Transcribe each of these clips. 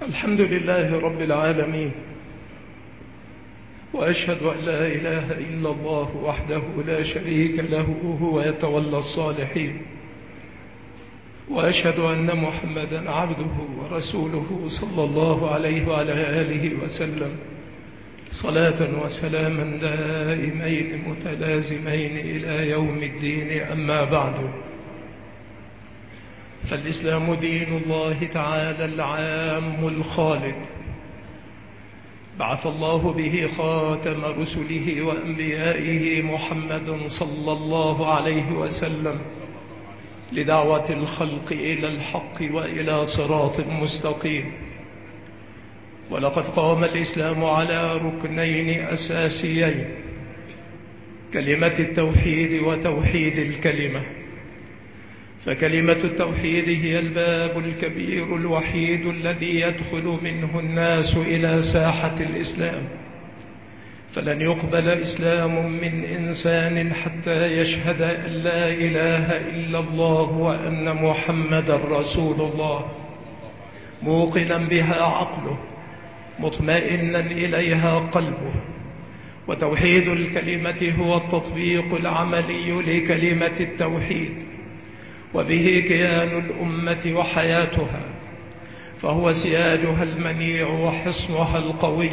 الحمد لله رب العالمين، وأشهد أن لا إله إلا الله وحده لا شريك له هو يتولى الصالحين، وأشهد أن محمدا عبده ورسوله صلى الله عليه وعلى آله وسلم صلاة وسلاما دائمين متلازمين إلى يوم الدين. أما بعد، فالإسلام دين الله تعالى العام الخالد، بعث الله به خاتم رسله وأنبيائه محمد صلى الله عليه وسلم لدعوة الخلق إلى الحق وإلى صراط مستقيم. ولقد قام الإسلام على ركنين أساسيين: كلمة التوحيد وتوحيد الكلمة. فكلمة التوحيد هي الباب الكبير الوحيد الذي يدخل منه الناس إلى ساحة الإسلام، فلن يقبل إسلام من إنسان حتى يشهد أن لا إله إلا الله وأن محمد رسول الله، موقنا بها عقله، مطمئنا إليها قلبه. وتوحيد الكلمة هو التطبيق العملي لكلمة التوحيد، وبه كيان الأمة وحياتها، فهو سياجها المنيع وحصنها القوي.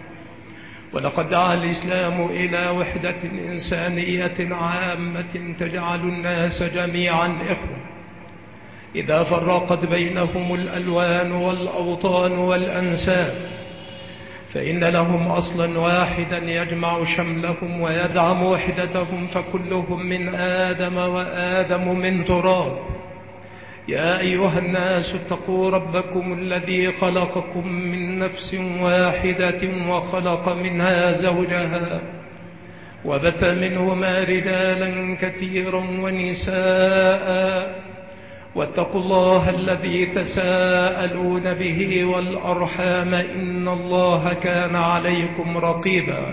ولقد دعا الإسلام إلى وحدة إنسانية عامة تجعل الناس جميعا إخوة، إذا فرقت بينهم الألوان والأوطان والأنساب، فإن لهم أصلا واحدا يجمع شملهم ويدعم وحدتهم، فكلهم من آدم وآدم من تراب. يا أيها الناس اتقوا ربكم الذي خلقكم من نفس واحدة وخلق منها زوجها وبث منهما رجالا كثيرا ونساء، واتقوا الله الذي تساءلون به والأرحام إن الله كان عليكم رقيبا.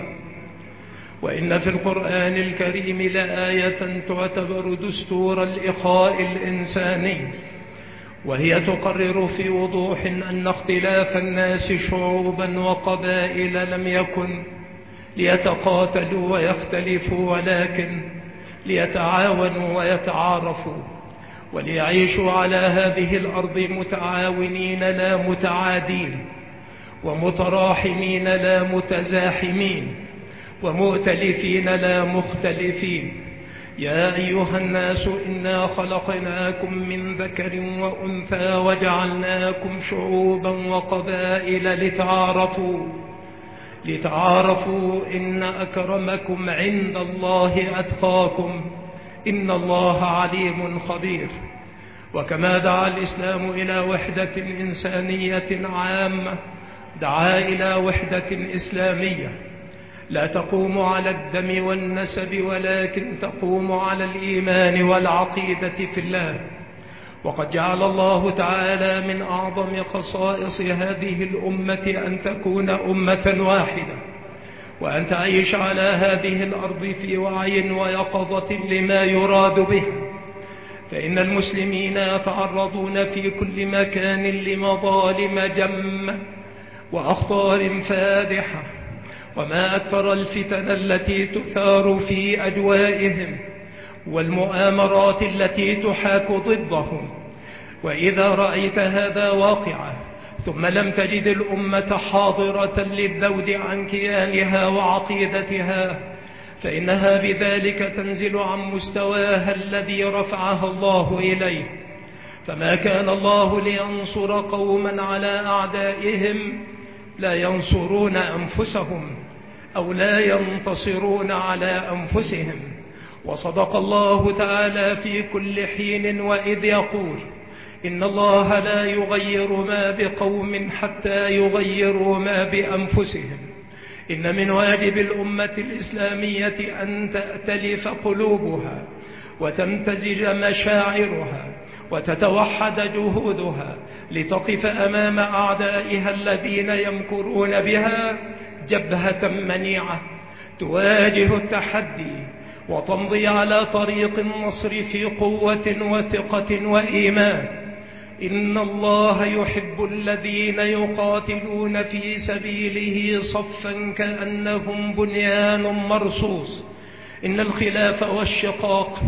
وإن في القرآن الكريم لآية تعتبر دستور الإخاء الإنساني، وهي تقرر في وضوح أن اختلاف الناس شعوبا وقبائل لم يكن ليتقاتلوا ويختلفوا، ولكن ليتعاونوا ويتعارفوا، وليعيشوا على هذه الأرض متعاونين لا متعادين، ومتراحمين لا متزاحمين، ومؤتلفين لا مختلفين. يا أيها الناس إنا خلقناكم من ذكر وأنثى وجعلناكم شعوبا وقبائل لتعارفوا إن أكرمكم عند الله أتقاكم إن الله عليم خبير. وكما دعا الإسلام إلى وحدة إنسانية عامة، دعا إلى وحدة إسلامية لا تقوم على الدم والنسب، ولكن تقوم على الإيمان والعقيدة في الله. وقد جعل الله تعالى من أعظم خصائص هذه الأمة أن تكون أمة واحدة، وأن تعيش على هذه الأرض في وعي ويقظة لما يراد به. فإن المسلمين يتعرضون في كل مكان لمظالم جمة وأخطار فادحة، وما أكثر الفتن التي تثار في أجوائهم والمؤامرات التي تحاك ضدهم. وإذا رأيت هذا واقعا ثم لم تجد الأمة حاضرة للذود عن كيانها وعقيدتها، فإنها بذلك تنزل عن مستواها الذي رفعها الله إليه. فما كان الله لينصر قوما على أعدائهم لا ينصرون أنفسهم أو لا ينتصرون على أنفسهم. وصدق الله تعالى في كل حين وإذ يقول: إن الله لا يغير ما بقوم حتى يغيروا ما بأنفسهم. إن من واجب الأمة الإسلامية أن تأتلف قلوبها وتمتزج مشاعرها وتتوحد جهودها لتقف أمام أعدائها الذين يمكرون بها جبهة منيعة تواجه التحدي وتمضي على طريق النصر في قوة وثقة وإيمان. إن الله يحب الذين يقاتلون في سبيله صفا كأنهم بنيان مرصوص. إن الخلاف والشقاق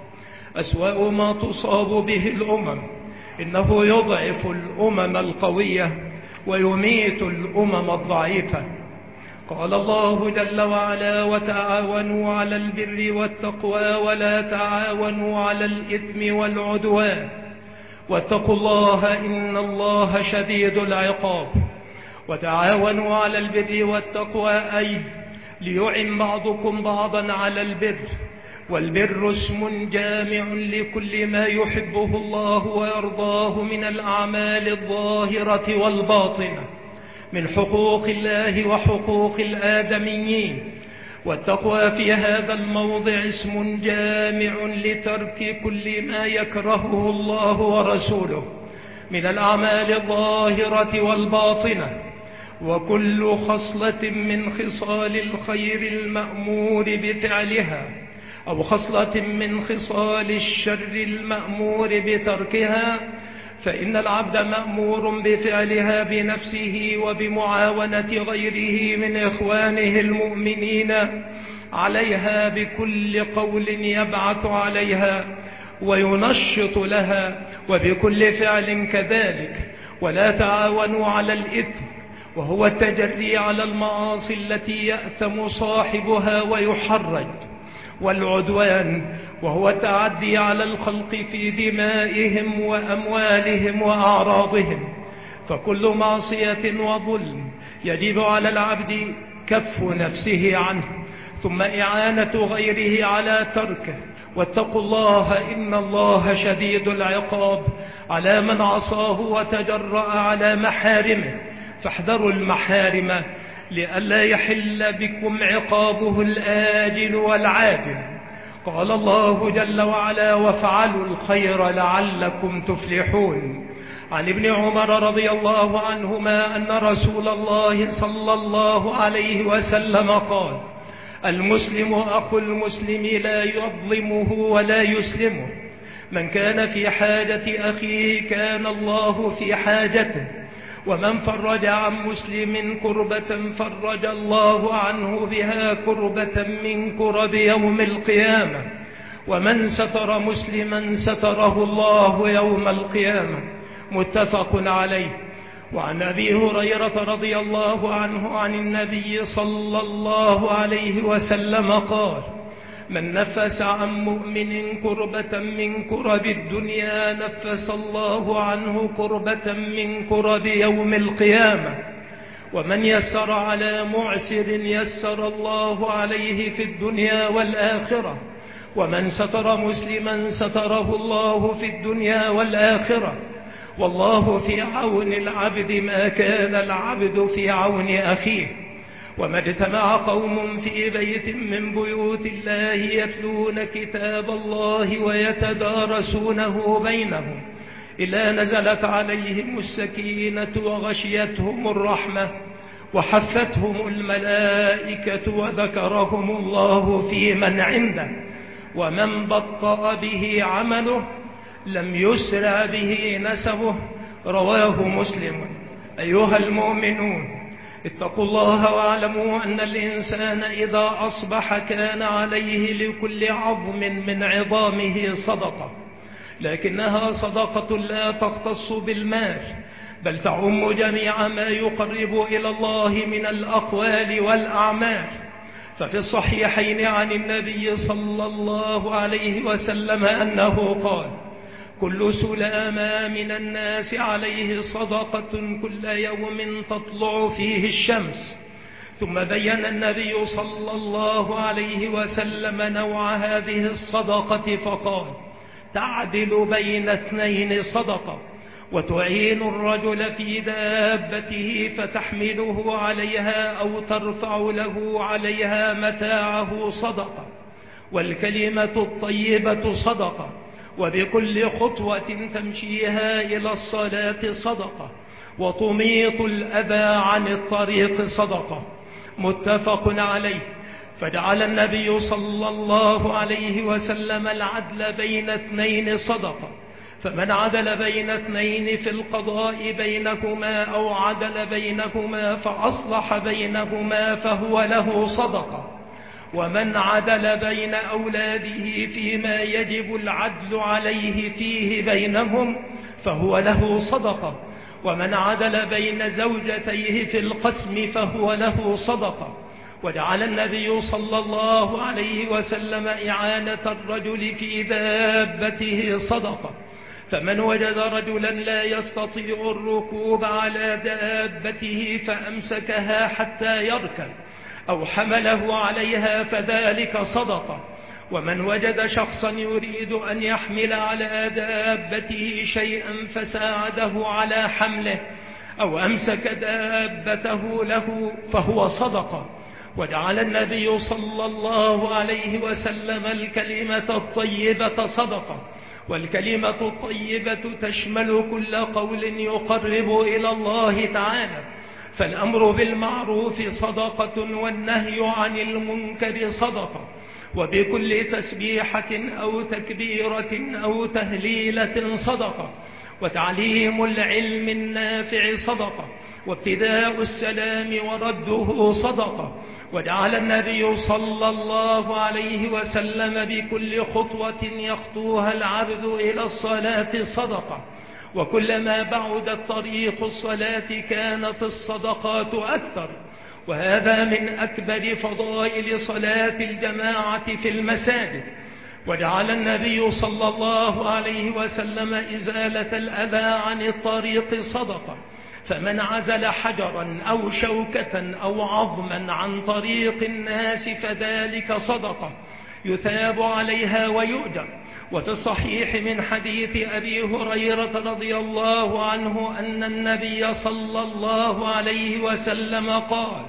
أسوأ ما تصاب به الأمم، إنه يضعف الأمم القوية ويميت الأمم الضعيفة. قال الله جل وعلا: وتعاونوا على البر والتقوى ولا تعاونوا على الإثم والعدوان واتقوا الله إن الله شديد العقاب. وتعاونوا على البر والتقوى أي ليعن بعضكم بعضا على البر، والبر اسم جامع لكل ما يحبه الله ويرضاه من الأعمال الظاهرة والباطنة من حقوق الله وحقوق الآدميين. والتقوى في هذا الموضع اسم جامع لترك كل ما يكرهه الله ورسوله من الأعمال الظاهرة والباطنة، وكل خصلة من خصال الخير المأمور بفعلها أو خصلة من خصال الشر المأمور بتركها، فإن العبد مأمور بفعلها بنفسه وبمعاونة غيره من إخوانه المؤمنين عليها بكل قول يبعث عليها وينشط لها، وبكل فعل كذلك. ولا تعاونوا على الإثم، وهو التجري على المعاصي التي يأثم صاحبها ويحرج، والعدوان وهو التعدي على الخلق في دمائهم وأموالهم وأعراضهم. فكل معصية وظلم يجب على العبد كف نفسه عنه، ثم إعانة غيره على تركه. واتقوا الله إن الله شديد العقاب على من عصاه وتجرأ على محارمه. فاحذروا المحارم لئلا يحل بكم عقابه الآجل والعاجل. قال الله جل وعلا: وافعلوا الخير لعلكم تفلحون. عن ابن عمر رضي الله عنهما أن رسول الله صلى الله عليه وسلم قال: المسلم أخو المسلم لا يظلمه ولا يسلمه. من كان في حاجة أخيه كان الله في حاجته، ومن فرج عن مسلم كربة فرج الله عنه بها كربة من كرب يوم القيامة، ومن ستر مسلما ستره الله يوم القيامة. متفق عليه. وعن أبي هريرة رضي الله عنه عن النبي صلى الله عليه وسلم قال: من نفس عن مؤمن كربة من كرب الدنيا نفس الله عنه كربة من كرب يوم القيامة. ومن يسر على معسر يسر الله عليه في الدنيا والآخرة. ومن ستر مسلما ستره الله في الدنيا والآخرة. والله في عون العبد ما كان العبد في عون أخيه. وما اجتمع قوم في بيت من بيوت الله يتلون كتاب الله ويتدارسونه بينهم إلا نزلت عليهم السكينة وغشيتهم الرحمة وحفتهم الملائكة وذكرهم الله في من عنده. ومن بطأ به عمله لم يسرع به نسبه. رواه مسلم. أيها المؤمنون، اتقوا الله واعلموا أن الإنسان إذا أصبح كان عليه لكل عظم من عظامه صدقة، لكنها صدقة لا تختص بالمال، بل تعم جميع ما يقرب إلى الله من الأقوال والأعمال. ففي الصحيحين عن النبي صلى الله عليه وسلم أنه قال: كل سلام من الناس عليه صدقة كل يوم تطلع فيه الشمس. ثم بين النبي صلى الله عليه وسلم نوع هذه الصدقة فقال: تعدل بين اثنين صدقة، وتعين الرجل في دابته فتحمله عليها أو ترفع له عليها متاعه صدقة، والكلمة الطيبة صدقة، وبكل خطوة تمشيها إلى الصلاة صدقة، وتميط الأذى عن الطريق صدقة. متفق عليه. فجعل النبي صلى الله عليه وسلم العدل بين اثنين صدقة، فمن عدل بين اثنين في القضاء بينهما أو عدل بينهما فأصلح بينهما فهو له صدقة. ومن عدل بين أولاده فيما يجب العدل عليه فيه بينهم فهو له صدقة. ومن عدل بين زوجتيه في القسم فهو له صدقة. وجعل النبي صلى الله عليه وسلم إعانة الرجل في دابته صدقة. فمن وجد رجلا لا يستطيع الركوب على دابته فأمسكها حتى يركب أو حمله عليها فذلك صدقة. ومن وجد شخصا يريد أن يحمل على دابته شيئا فساعده على حمله أو أمسك دابته له فهو صدقة. وجعل النبي صلى الله عليه وسلم الكلمة الطيبة صدقة. والكلمة الطيبة تشمل كل قول يقرب إلى الله تعالى. فالأمر بالمعروف صدقة والنهي عن المنكر صدقة. وبكل تسبيحة أو تكبيرة أو تهليلة صدقة. وتعليم العلم النافع صدقة. وابتداء السلام ورده صدقة. وجعل النبي صلى الله عليه وسلم بكل خطوة يخطوها العبد إلى الصلاة صدقة. وكلما بعد طريق الصلاة كانت الصدقات أكثر. وهذا من أكبر فضائل صلاة الجماعة في المساجد. وجعل النبي صلى الله عليه وسلم إزالة الأذى عن الطريق صدقة. فمن عزل حجرا أو شوكة أو عظما عن طريق الناس فذلك صدقة يثاب عليها ويؤجر. وفي الصحيح من حديث أبي هريرة رضي الله عنه أن النبي صلى الله عليه وسلم قال: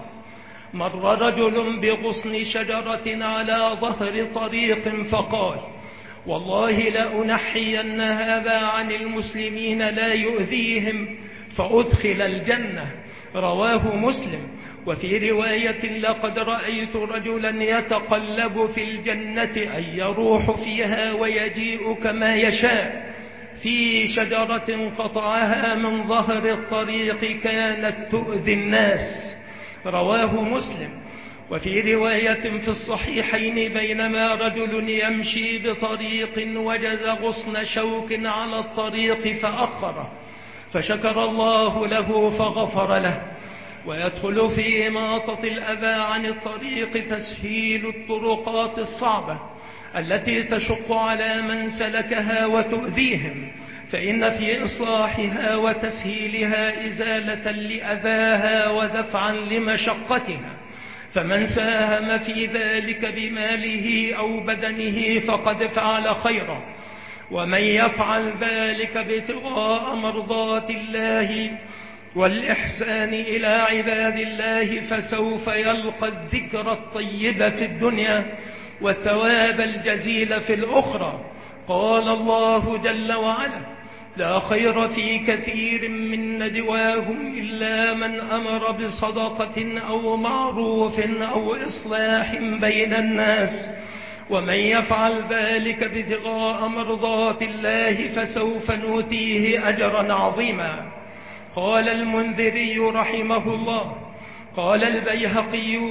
مر رجل بغصن شجرة على ظهر طريق فقال: والله لأنحين هذا عن المسلمين لا يؤذيهم فأدخل الجنة. رواه مسلم. وفي رواية: لقد رأيت رجلا يتقلب في الجنة أي يروح فيها ويجيء كما يشاء في شجرة قطعها من ظهر الطريق كانت تؤذي الناس. رواه مسلم. وفي رواية في الصحيحين: بينما رجل يمشي بطريق وجد غصن شوك على الطريق فأخره فشكر الله له فغفر له. ويدخل في إماطة الأذى عن الطريق تسهيل الطرقات الصعبة التي تشق على من سلكها وتؤذيهم، فإن في إصلاحها وتسهيلها إزالة لأذاها ودفعا لمشقتها. فمن ساهم في ذلك بماله أو بدنه فقد فعل خيرا. ومن يفعل ذلك ابتغاء مرضات الله والإحسان إلى عباد الله فسوف يلقى الذكر الطيب في الدنيا والثواب الجزيل في الأخرى. قال الله جل وعلا: لا خير في كثير من ندواهم إلا من أمر بصدقة أو معروف أو إصلاح بين الناس. ومن يفعل ذلك ابتغاء مرضات الله فسوف نؤتيه أجرا عظيما. قال المنذري رحمه الله: قال البيهقي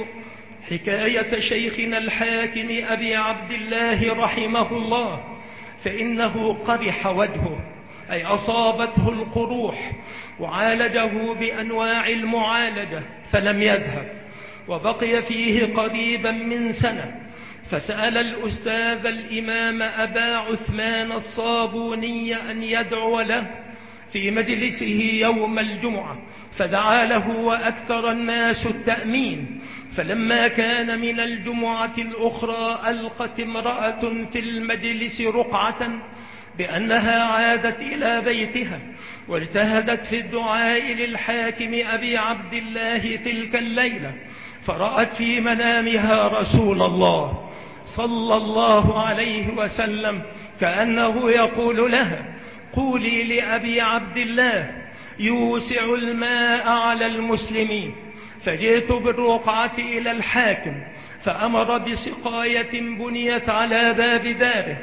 حكاية شيخنا الحاكم أبي عبد الله رحمه الله: فإنه قرح وجهه، أي أصابته القروح، وعالجه بأنواع المعالجة فلم يذهب، وبقي فيه قريبا من سنة، فسأل الأستاذ الإمام أبا عثمان الصابوني أن يدعو له في مجلسه يوم الجمعة، فدعا له وأكثر الناس التأمين. فلما كان من الجمعة الأخرى ألقت امرأة في المجلس رقعة بأنها عادت إلى بيتها واجتهدت في الدعاء للحاكم أبي عبد الله تلك الليلة، فرأت في منامها رسول الله صلى الله عليه وسلم كأنه يقول لها: قولي لأبي عبد الله يوسع الماء على المسلمين. فجئت بالرقعة إلى الحاكم فأمر بسقاية بنيت على باب داره،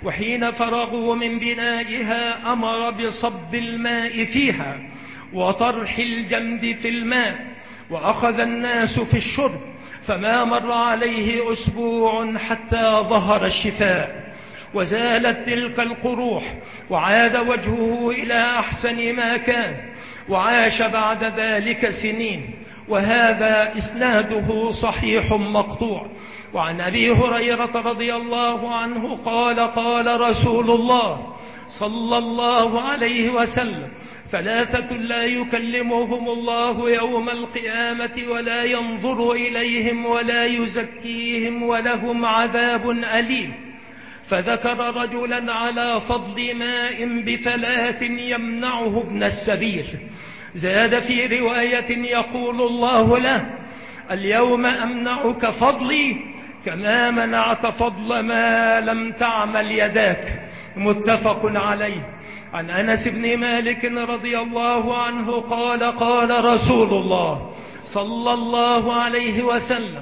وحين فرغوا من بنائها أمر بصب الماء فيها وطرح الجمد في الماء، وأخذ الناس في الشرب، فما مر عليه أسبوع حتى ظهر الشفاء وزالت تلك القروح، وعاد وجهه إلى أحسن ما كان، وعاش بعد ذلك سنين. وهذا إسناده صحيح مقطوع. وعن أبي هريرة رضي الله عنه قال: قال رسول الله صلى الله عليه وسلم: ثلاثة لا يكلمهم الله يوم القيامة ولا ينظر إليهم ولا يزكيهم ولهم عذاب أليم. فذكر رجلا على فضل ماء بفلاة يمنعه ابن السبيل. زاد في رواية: يقول الله له: اليوم أمنعك فضلي كما منعت فضل ما لم تعمل يداك. متفق عليه. عن أنس بن مالك رضي الله عنه قال: قال رسول الله صلى الله عليه وسلم: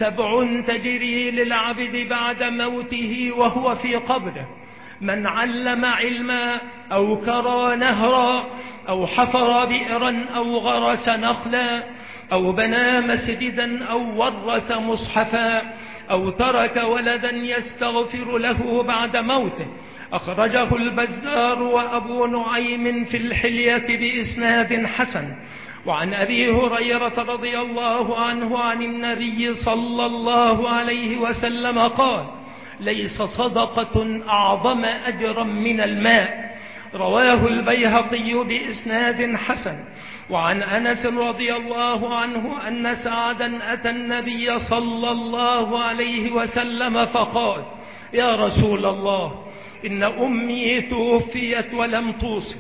7 تجري للعبد بعد موته وهو في قبره: من علم علما أو كرى نهرا أو حفر بئرا أو غرس نخلا أو بنى مسجدا أو ورث مصحفا أو ترك ولدا يستغفر له بعد موته. أخرجه البزار وأبو نعيم في الحلية بإسناد حسن. وعن أبي هريرة رضي الله عنه عن النبي صلى الله عليه وسلم قال: ليس صدقة أعظم أجرا من الماء. رواه البيهقي بإسناد حسن. وعن أنس رضي الله عنه أن سعدا أتى النبي صلى الله عليه وسلم فقال: يا رسول الله، إن أمي توفيت ولم توصي،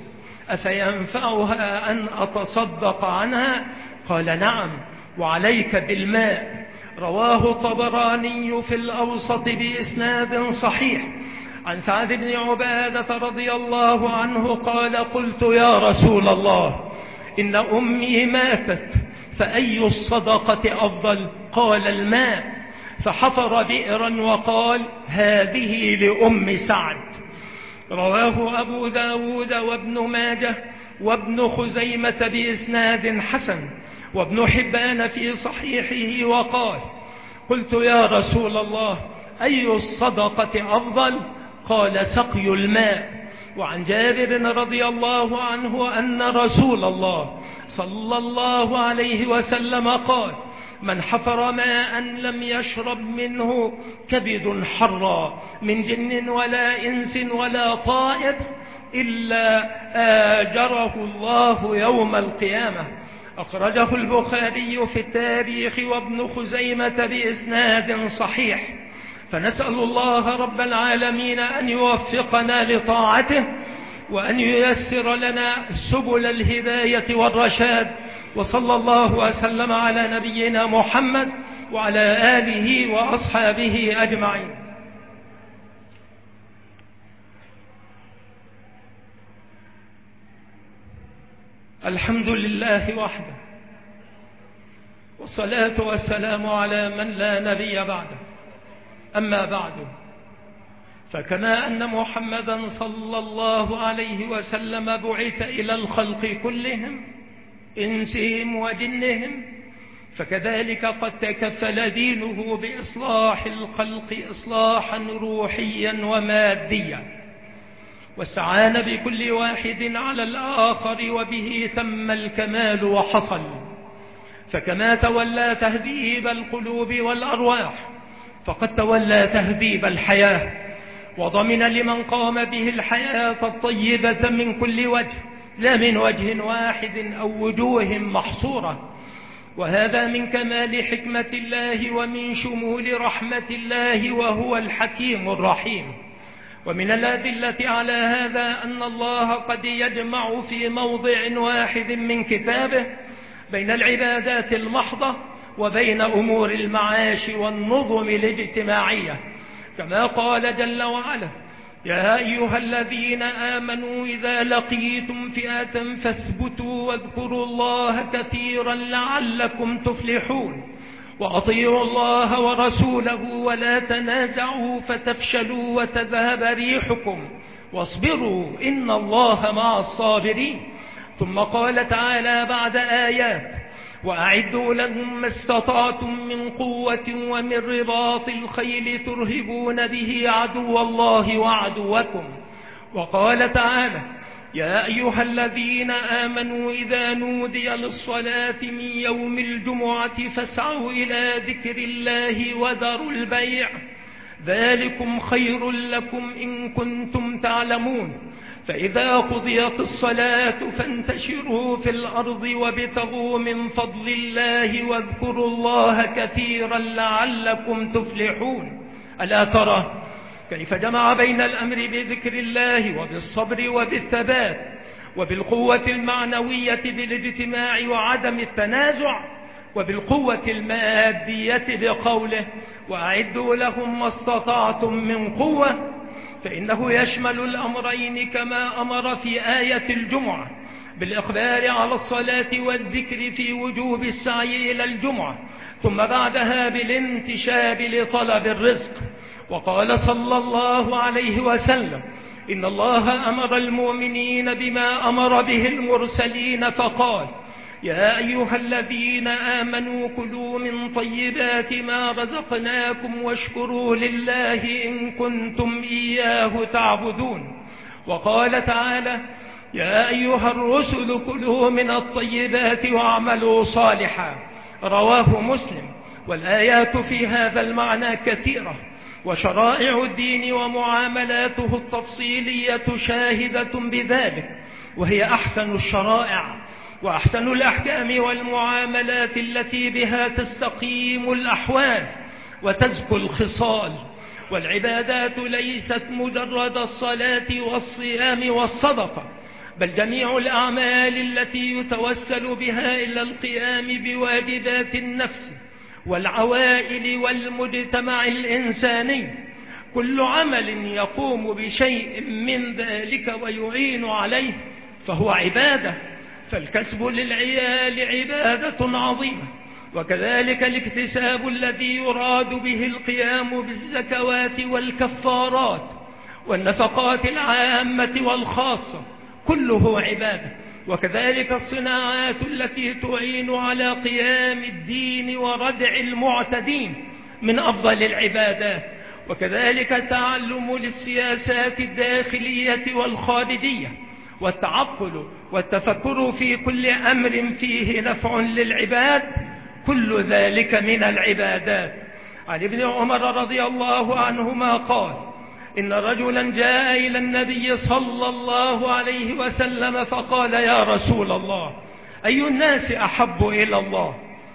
أفينفعها أن أتصدق عنها؟ قال: نعم، وعليك بالماء. رواه الطبراني في الأوسط بإسناد صحيح. عن سعد بن عبادة رضي الله عنه قال: قلت: يا رسول الله، إن أمي ماتت، فأي الصدقة أفضل؟ قال: الماء. فحفر بئرا وقال: هذه لأم سعد. رواه أبو داود وابن ماجه وابن خزيمة بإسناد حسن، وابن حبان في صحيحه وقال: قلت: يا رسول الله، أي الصدقة أفضل؟ قال: سقي الماء. وعن جابر رضي الله عنه أن رسول الله صلى الله عليه وسلم قال: من حفر ماء لم يشرب منه كبد حرا من جن ولا إنس ولا طائر إلا آجره الله يوم القيامة. أخرجه البخاري في التاريخ وابن خزيمة بإسناد صحيح. فنسأل الله رب العالمين أن يوفقنا لطاعته، وأن ييسر لنا سبل الهداية والرشاد. وصلى الله وسلم على نبينا محمد وعلى آله وأصحابه أجمعين. الحمد لله وحده، والصلاة والسلام على من لا نبي بعده. أما بعد، فكما أن محمدا صلى الله عليه وسلم بعث إلى الخلق كلهم إنسهم وجنهم، فكذلك قد تكفل دينه بإصلاح الخلق إصلاحا روحيا وماديا، واستعان بكل واحد على الآخر، وبه تم الكمال وحصل. فكما تولى تهذيب القلوب والأرواح، فقد تولى تهذيب الحياة، وضمن لمن قام به الحياة الطيبة من كل وجه، لا من وجه واحد أو وجوه محصورة. وهذا من كمال حكمة الله ومن شمول رحمة الله، وهو الحكيم الرحيم. ومن الأدلة على هذا أن الله قد يجمع في موضع واحد من كتابه بين العبادات المحضة وبين أمور المعاش والنظم الاجتماعية، كما قال جل وعلا: يا أيها الذين آمنوا إذا لقيتم فئة فاثبتوا واذكروا الله كثيرا لعلكم تفلحون. وأطيعوا الله ورسوله ولا تنازعوا فتفشلوا وتذهب ريحكم واصبروا إن الله مع الصابرين. ثم قال تعالى بعد آيات: وأعدوا لهم ما استطعتم من قوة ومن رباط الخيل ترهبون به عدو الله وعدوكم. وقال تعالى: يا أيها الذين آمنوا إذا نودي للصلاة من يوم الجمعة فاسعوا إلى ذكر الله وذروا البيع ذلكم خير لكم إن كنتم تعلمون. فإذا قضيت الصلاة فانتشروا في الأرض وابتغوا من فضل الله واذكروا الله كثيرا لعلكم تفلحون. ألا ترى كيف جمع بين الأمر بذكر الله وبالصبر وبالثبات وبالقوة المعنوية بالاجتماع وعدم التنازع، وبالقوة المادية بقوله: وأعدوا لهم ما استطعتم من قوة، فإنه يشمل الأمرين كما أمر في آية الجمعة بالإقبال على الصلاة والذكر في وجوب السعي إلى الجمعة، ثم بعدها بالانتشار لطلب الرزق. وقال صلى الله عليه وسلم: إن الله أمر المؤمنين بما أمر به المرسلين فقال: يا أيها الذين آمنوا كلوا من طيبات ما رزقناكم واشكروا لله إن كنتم إياه تعبدون. وقال تعالى: يا أيها الرسل كلوا من الطيبات واعملوا صالحا. رواه مسلم. والآيات في هذا المعنى كثيرة، وشرائع الدين ومعاملاته التفصيلية شاهدة بذلك، وهي أحسن الشرائع وأحسن الأحكام والمعاملات التي بها تستقيم الأحوال وتزكو الخصال. والعبادات ليست مجرد الصلاة والصيام والصدقة، بل جميع الأعمال التي يتوسل بها إلى القيام بواجبات النفس والعوائل والمجتمع الإنساني. كل عمل يقوم بشيء من ذلك ويعين عليه فهو عبادة. فالكسب للعيال عبادة عظيمة، وكذلك الاكتساب الذي يراد به القيام بالزكوات والكفارات والنفقات العامة والخاصة كله عبادة. وكذلك الصناعات التي تعين على قيام الدين وردع المعتدين من أفضل العبادات. وكذلك تعلم للسياسات الداخلية والخارجية، والتعقل والتفكر في كل أمر فيه نفع للعباد، كل ذلك من العبادات. عن ابن عمر رضي الله عنهما قال: إن رجلا جاء إلى النبي صلى الله عليه وسلم فقال: يا رسول الله، أي الناس أحب إلى الله؟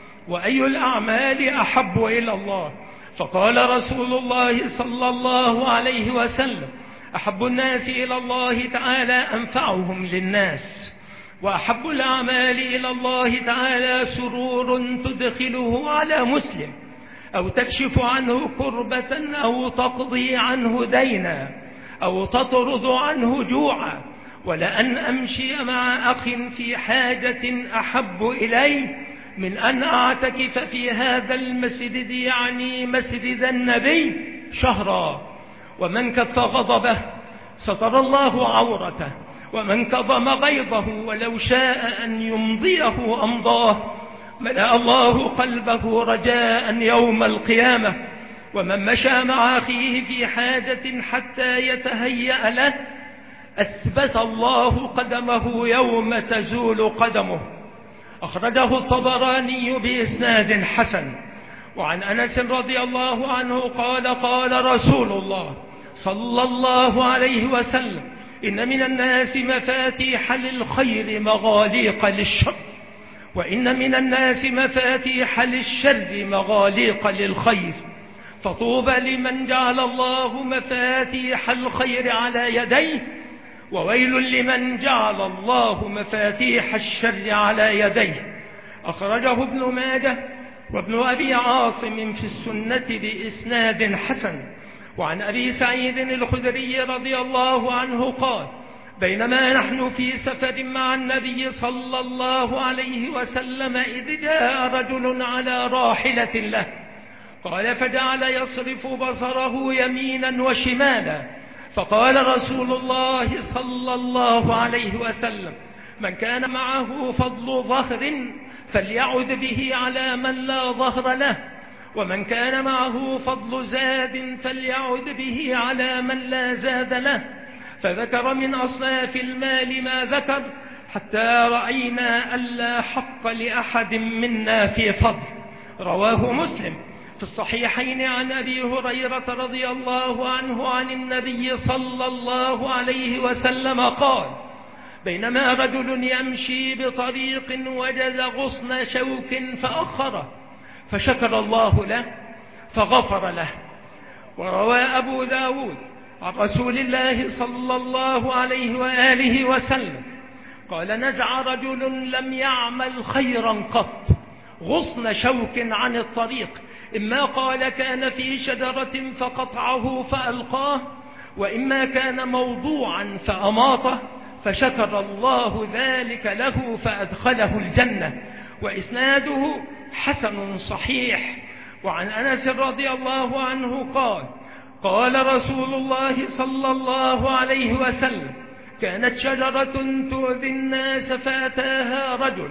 وأي الأعمال أحب إلى الله؟ فقال رسول الله صلى الله عليه وسلم: أحب الناس إلى الله تعالى أنفعهم للناس، وأحب الأعمال إلى الله تعالى سرور تدخله على مسلم، أو تكشف عنه كربة، أو تقضي عنه دينا، أو تطرد عنه جوعا. ولأن أمشي مع أخ في حاجة أحب إلي من أن أعتكف في هذا المسجد، يعني مسجد النبي، شهرا. ومن كف غضبه ستر الله عورته، ومن كظم غيظه ولو شاء أن يمضيه أمضاه، ملأ الله قلبه رجاء يوم القيامة. ومن مشى مع أخيه في حاجة حتى يتهيأ له أثبت الله قدمه يوم تزول قدمه. أخرجه الطبراني بإسناد حسن. وعن أنس رضي الله عنه قال: قال رسول الله صلى الله عليه وسلم: إن من الناس مفاتيح للخير مغاليق للشر، وإن من الناس مفاتيح للشر مغاليق للخير، فطوبى لمن جعل الله مفاتيح الخير على يديه، وويل لمن جعل الله مفاتيح الشر على يديه. أخرجه ابن ماجه وابن أبي عاصم في السنة بإسناد حسن. وعن أبي سعيد الخدري رضي الله عنه قال: بينما نحن في سفر مع النبي صلى الله عليه وسلم إذ جاء رجل على راحلة له، قال فجعل يصرف بصره يمينا وشمالا، فقال رسول الله صلى الله عليه وسلم: من كان معه فضل ظهر فليعد به على من لا ظهر له، ومن كان معه فضل زاد فليعد به على من لا زاد له. فذكر من أصناف المال ما ذكر، حتى رأينا ألا حق لأحد منا في فضل. رواه مسلم في الصحيحين عن أبي هريرة رضي الله عنه عن النبي صلى الله عليه وسلم قال: بينما رجل يمشي بطريق وجد غصن شوك فأخره، فشكر الله له فغفر له. وروى أبو داود عن رسول الله صلى الله عليه وآله وسلم قال: نزع رجل لم يعمل خيرا قط غصن شوك عن الطريق، إما قال كان في شجرة فقطعه فألقاه، وإما كان موضوعا فأماطه، فشكر الله ذلك له فأدخله الجنة. وإسناده حسن صحيح. وعن أنس رضي الله عنه قال: قال رسول الله صلى الله عليه وسلم: كانت شجرة تؤذي الناس فأتاها رجل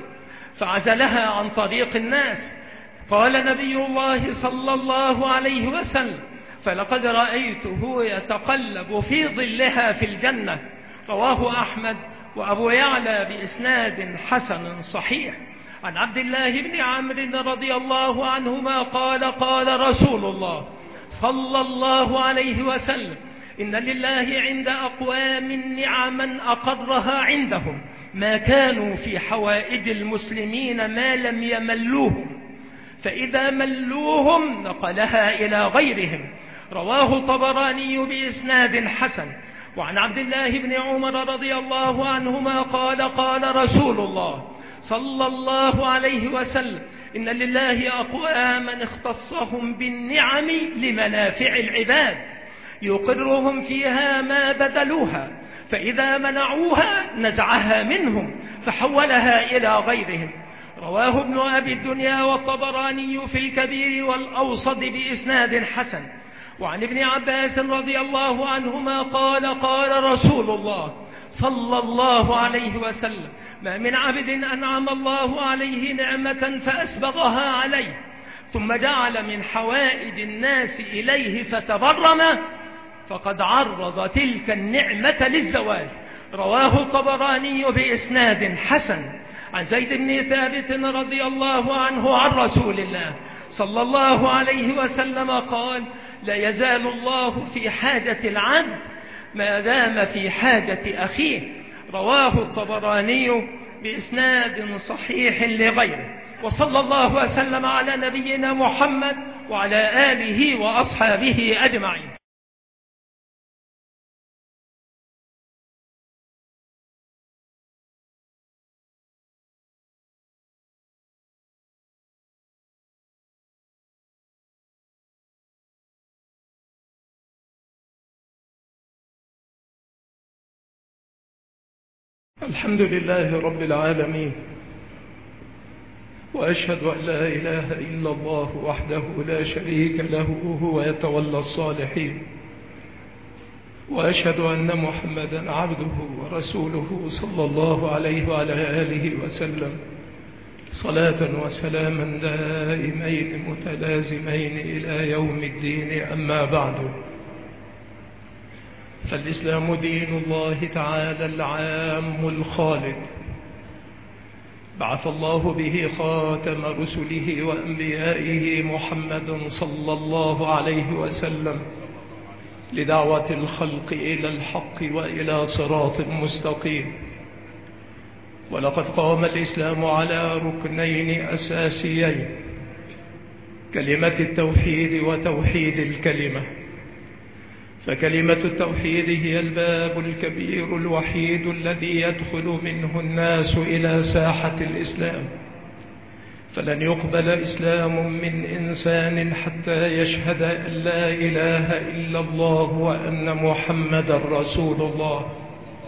فعزلها عن طريق الناس، قال نبي الله صلى الله عليه وسلم: فلقد رأيته يتقلب في ظلها في الجنة. رواه أحمد وأبو يعلى بإسناد حسن صحيح. عن عبد الله بن عمرو رضي الله عنهما قال: قال رسول الله صلى الله عليه وسلم: إن لله عند أقوام نعما أقرها عندهم ما كانوا في حوائج المسلمين ما لم يملوهم، فإذا ملوهم نقلها إلى غيرهم. رواه الطبراني بإسناد حسن. وعن عبد الله بن عمر رضي الله عنهما قال: قال رسول الله صلى الله عليه وسلم: إن لله أقواما اختصهم بالنعم لمنافع العباد يقرهم فيها ما بذلوها، فإذا منعوها نزعها منهم فحولها إلى غيرهم. رواه ابن أبي الدنيا والطبراني في الكبير والأوسط بإسناد حسن. وعن ابن عباس رضي الله عنهما قال: قال رسول الله صلى الله عليه وسلم: ما من عبد أنعم الله عليه نعمة فأسبغها عليه ثم جعل من حوائج الناس إليه فتبرم فقد عرض تلك النعمة للزوال. رواه الطبراني بإسناد حسن. عن زيد بن ثابت رضي الله عنه عن رسول الله صلى الله عليه وسلم قال: لا يزال الله في حاجة العبد ما دام في حاجة أخيه. رواه الطبراني بإسناد صحيح لغيره. وصلى الله وسلم على نبينا محمد وعلى آله وأصحابه أجمعين. الحمد لله رب العالمين، وأشهد أن لا إله إلا الله وحده لا شريك له هو يتولى الصالحين، وأشهد أن محمدا عبده ورسوله صلى الله عليه وعلى آله وسلم، صلاة وسلاما دائمين متلازمين إلى يوم الدين. أما بعد، فالإسلام دين الله تعالى العام الخالد، بعث الله به خاتم رسله وأنبيائه محمد صلى الله عليه وسلم لدعوة الخلق إلى الحق وإلى صراط مستقيم. ولقد قام الإسلام على ركنين أساسيين: كلمة التوحيد وتوحيد الكلمة. فكلمة التوحيد هي الباب الكبير الوحيد الذي يدخل منه الناس إلى ساحة الإسلام، فلن يقبل إسلام من إنسان حتى يشهد أن لا إله إلا الله وأن محمدا رسول الله.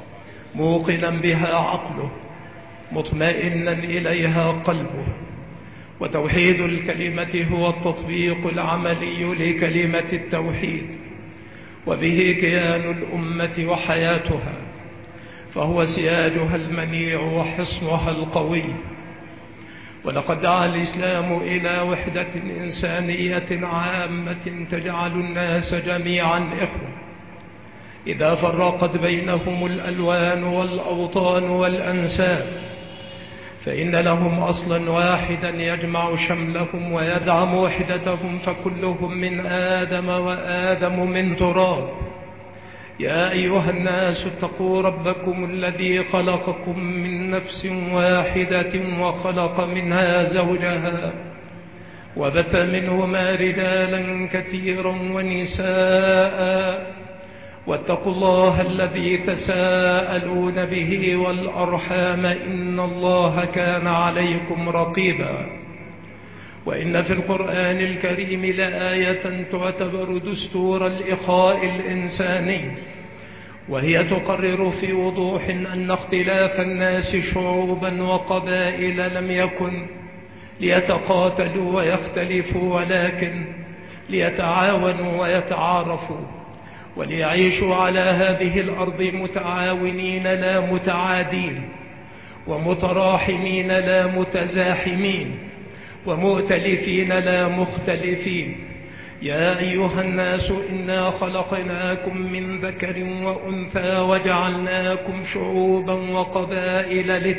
موقنا بها عقله، مطمئنا إليها قلبه. وتوحيد الكلمة هو التطبيق العملي لكلمة التوحيد، وبه كيان الأمة وحياتها، فهو سياجها المنيع وحصنها القوي. ولقد دعا الإسلام إلى وحدة إنسانية عامة تجعل الناس جميعا إخوة، إذا فرقت بينهم الألوان والأوطان والأنساب، فإن لهم أصلا واحدا يجمع شملهم ويدعم وحدتهم، فكلهم من آدم وآدم من تراب. يا أيها الناس اتقوا ربكم الذي خلقكم من نفس واحدة وخلق منها زوجها وبث منهما رجالا كثيرا ونساء، واتقوا الله الذي تساءلون به والأرحام إن الله كان عليكم رقيبا. وإن في القرآن الكريم لآية تعتبر دستور الإخاء الإنساني، وهي تقرر في وضوح أن اختلاف الناس شعوبا وقبائل لم يكن ليتقاتلوا ويختلفوا، ولكن ليتعاونوا ويتعارفوا، وليعيشوا على هذه الأرض متعاونين لا متعادين، ومتراحمين لا متزاحمين، ومؤتلفين لا مختلفين. يا أيها الناس إنا خلقناكم من ذكر وأنثى وجعلناكم شعوبا وقبائل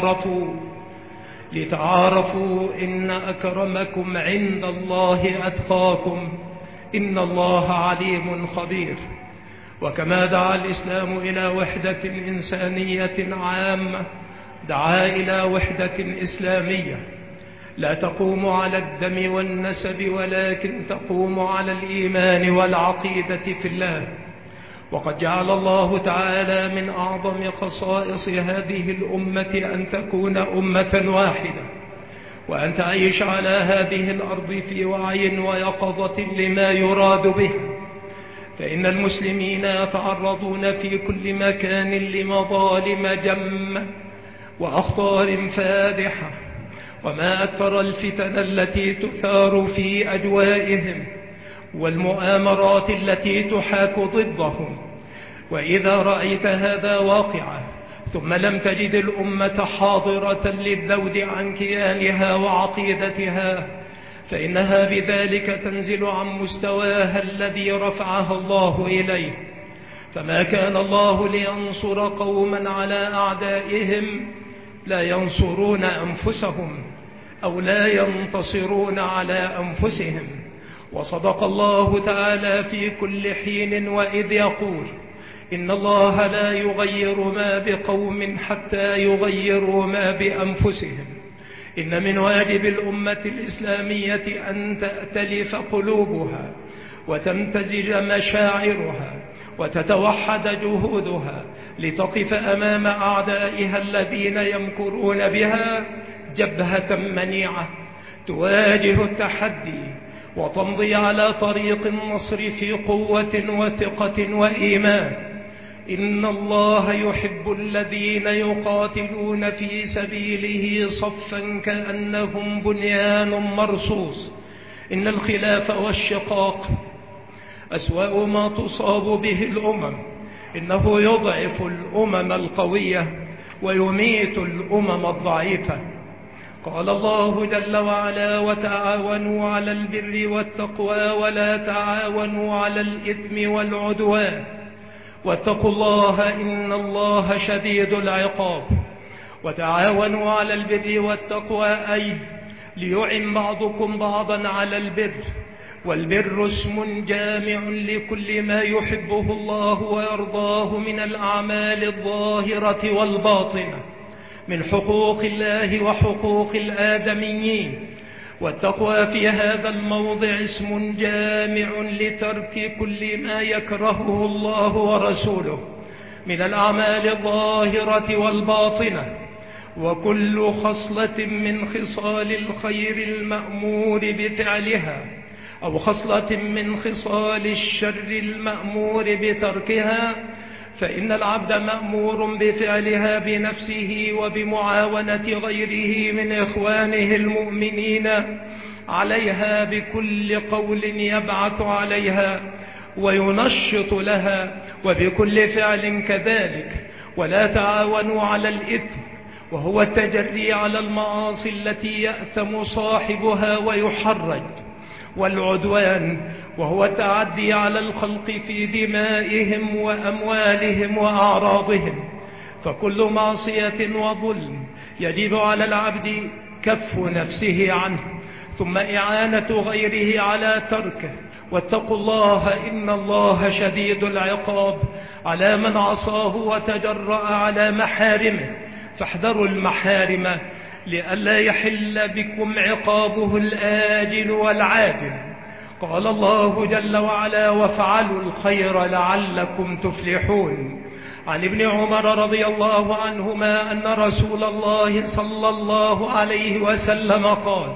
لتعارفوا إن أكرمكم عند الله أتقاكم إن الله عليم خبير. وكما دعا الإسلام إلى وحدة إنسانية عامة، دعا إلى وحدة إسلامية لا تقوم على الدم والنسب، ولكن تقوم على الإيمان والعقيدة في الله. وقد جعل الله تعالى من أعظم خصائص هذه الأمة أن تكون أمة واحدة، وأن تعيش على هذه الأرض في وعي ويقظة لما يراد به. فإن المسلمين يتعرضون في كل مكان لمظالم جمة وأخطار فادحة، وما أكثر الفتن التي تثار في أجوائهم والمؤامرات التي تحاك ضدهم. وإذا رأيت هذا واقعا ثم لم تجد الأمة حاضرة للذود عن كيانها وعقيدتها، فإنها بذلك تنزل عن مستواها الذي رفعها الله إليه. فما كان الله لينصر قوما على أعدائهم لا ينصرون أنفسهم أو لا ينتصرون على أنفسهم. وصدق الله تعالى في كل حين وإذ يقول إن الله لا يغير ما بقوم حتى يغيروا ما بأنفسهم. إن من واجب الأمة الإسلامية أن تأتلف قلوبها وتمتزج مشاعرها وتتوحد جهودها لتقف أمام أعدائها الذين يمكرون بها جبهة منيعة تواجه التحدي وتمضي على طريق النصر في قوة وثقة وإيمان. إن الله يحب الذين يقاتلون في سبيله صفا كأنهم بنيان مرصوص. إن الخلاف والشقاق أسوأ ما تصاب به الأمم، إنه يضعف الأمم القوية ويميت الأمم الضعيفة. قال الله جل وعلا وتعاونوا على البر والتقوى ولا تعاونوا على الإثم والعدوان واتقوا الله إن الله شديد العقاب. وتعاونوا على البر والتقوى أي ليعن بعضكم بعضا على البر، والبر اسم جامع لكل ما يحبه الله ويرضاه من الأعمال الظاهرة والباطنة من حقوق الله وحقوق الآدميين. والتقوى في هذا الموضع اسم جامع لترك كل ما يكرهه الله ورسوله من الأعمال الظاهرة والباطنة، وكل خصلة من خصال الخير المأمور بفعلها أو خصلة من خصال الشر المأمور بتركها، فإن العبد مأمور بفعلها بنفسه وبمعاونة غيره من إخوانه المؤمنين عليها بكل قول يبعث عليها وينشط لها، وبكل فعل كذلك. ولا تعاونوا على الإثم، وهو التجري على المعاصي التي يأثم صاحبها ويحرج، والعدوان، وهو التعدي على الخلق في دمائهم وأموالهم وأعراضهم. فكل معصية وظلم يجب على العبد كف نفسه عنه، ثم إعانة غيره على تركه. واتقوا الله إن الله شديد العقاب على من عصاه وتجرأ على محارمه. فاحذروا المحارم لئلا يحل بكم عقابه الآجل والعاجل. قال الله جل وعلا: وافعلوا الخير لعلكم تفلحون. عن ابن عمر رضي الله عنهما أن رسول الله صلى الله عليه وسلم قال: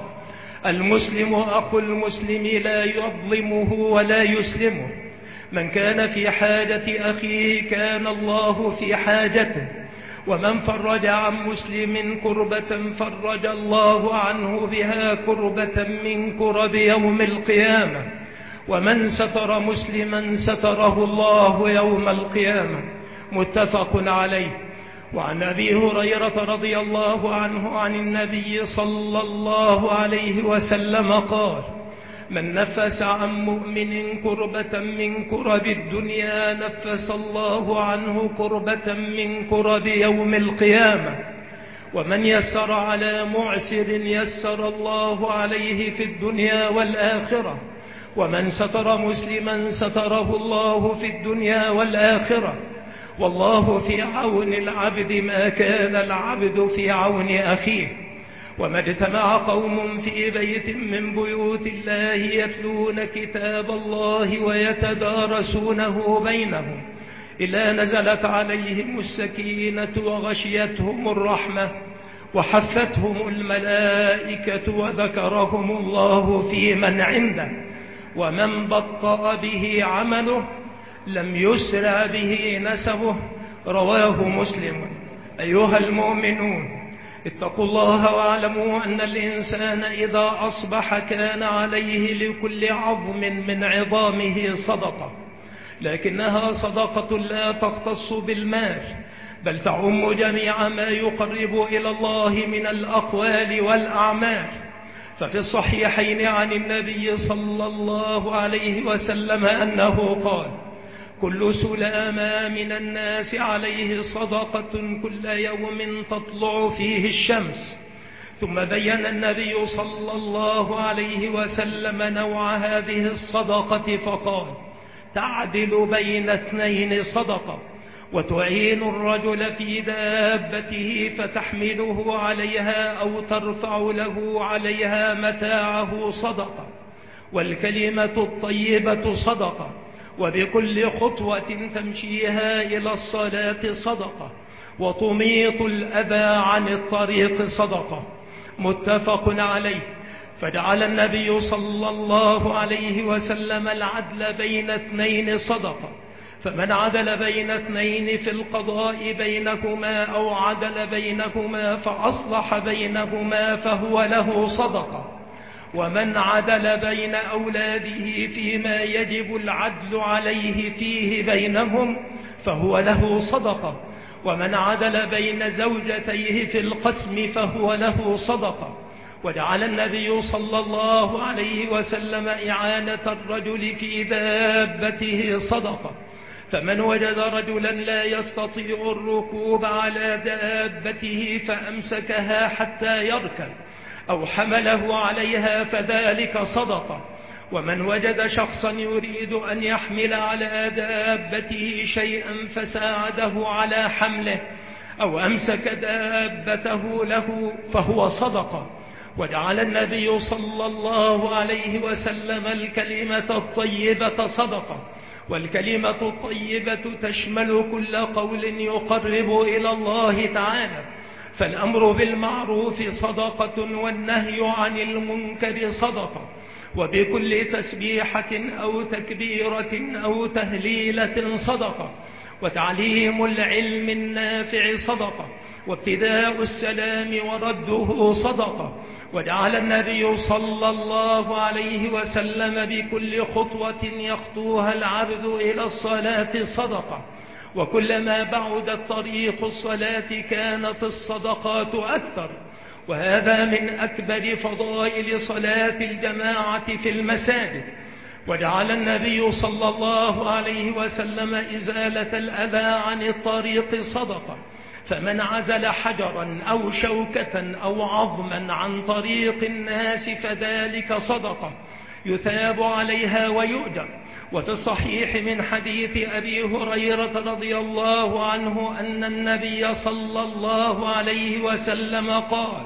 المسلم أخو المسلم لا يظلمه ولا يسلمه. من كان في حاجة أخيه كان الله في حاجته، ومن فرج عن مسلم كربة فرج الله عنه بها كربة من كرب يوم القيامة، ومن ستر مسلما ستره الله يوم القيامة. متفق عليه. وعن أبي هريرة رضي الله عنه عن النبي صلى الله عليه وسلم قال: من نفس عن مؤمن كربة من كرب الدنيا نفس الله عنه كربة من كرب يوم القيامة. ومن يسر على معسر يسر الله عليه في الدنيا والآخرة. ومن ستر مسلما ستره الله في الدنيا والآخرة. والله في عون العبد ما كان العبد في عون أخيه. وما اجتمع قوم في بيت من بيوت الله يتلون كتاب الله ويتدارسونه بينهم إلا نزلت عليهم السكينة وغشيتهم الرحمة وحفتهم الملائكة وذكرهم الله في من عنده. ومن بطأ به عمله لم يسرع به نسبه. رواه مسلم. أيها المؤمنون، اتقوا الله واعلموا أن الإنسان إذا أصبح كان عليه لكل عظم من عظامه صدقة، لكنها صدقة لا تختص بالمال، بل تعم جميع ما يقرب إلى الله من الأقوال والأعمال. ففي الصحيحين عن النبي صلى الله عليه وسلم أنه قال: كل سلام من الناس عليه صدقة كل يوم تطلع فيه الشمس. ثم بين النبي صلى الله عليه وسلم نوع هذه الصدقة فقال: تعدل بين اثنين صدقة، وتعين الرجل في دابته فتحمله عليها أو ترفع له عليها متاعه صدقة، والكلمة الطيبة صدقة، وبكل خطوة تمشيها إلى الصلاة صدقة، وتميط الأذى عن الطريق صدقة. متفق عليه. فجعل النبي صلى الله عليه وسلم العدل بين اثنين صدقة، فمن عدل بين اثنين في القضاء بينهما أو عدل بينهما فأصلح بينهما فهو له صدقة. ومن عدل بين أولاده فيما يجب العدل عليه فيه بينهم فهو له صدقة. ومن عدل بين زوجتيه في القسم فهو له صدقة. وجعل النبي صلى الله عليه وسلم إعانة الرجل في دابته صدقة، فمن وجد رجلا لا يستطيع الركوب على دابته فأمسكها حتى يركب أو حمله عليها فذلك صدقة. ومن وجد شخصا يريد أن يحمل على دابته شيئا فساعده على حمله أو أمسك دابته له فهو صدقة. وجعل النبي صلى الله عليه وسلم الكلمة الطيبة صدقة، والكلمة الطيبة تشمل كل قول يقرب إلى الله تعالى. فالأمر بالمعروف صدقة، والنهي عن المنكر صدقة، وبكل تسبيحة أو تكبيرة أو تهليلة صدقة، وتعليم العلم النافع صدقة، وابتداء السلام ورده صدقة. وجعل النبي صلى الله عليه وسلم بكل خطوة يخطوها العبد إلى الصلاة صدقة، وكلما بعدت طريق الصلاة كانت الصدقات أكثر. وهذا من أكبر فضائل صلاة الجماعة في المساجد. وجعل النبي صلى الله عليه وسلم إزالة الأذى عن الطريق صدقة، فمن عزل حجرا أو شوكة أو عظما عن طريق الناس فذلك صدقة يثاب عليها ويؤجر. وفي الصحيح من حديث أبي هريرة رضي الله عنه أن النبي صلى الله عليه وسلم قال: